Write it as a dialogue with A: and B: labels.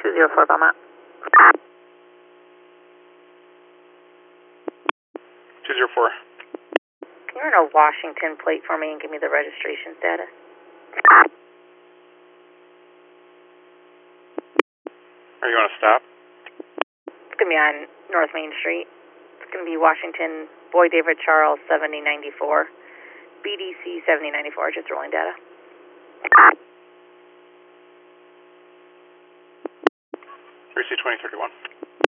A: 204 Belmont.
B: 204.
A: Can you run a Washington plate for me and give me the registration status?
B: Are you on a stop?
A: It's going to be on North Main Street. It's going to be Washington, Boy David Charles 7094, BDC 7094, just rolling data.
B: 3C 2031.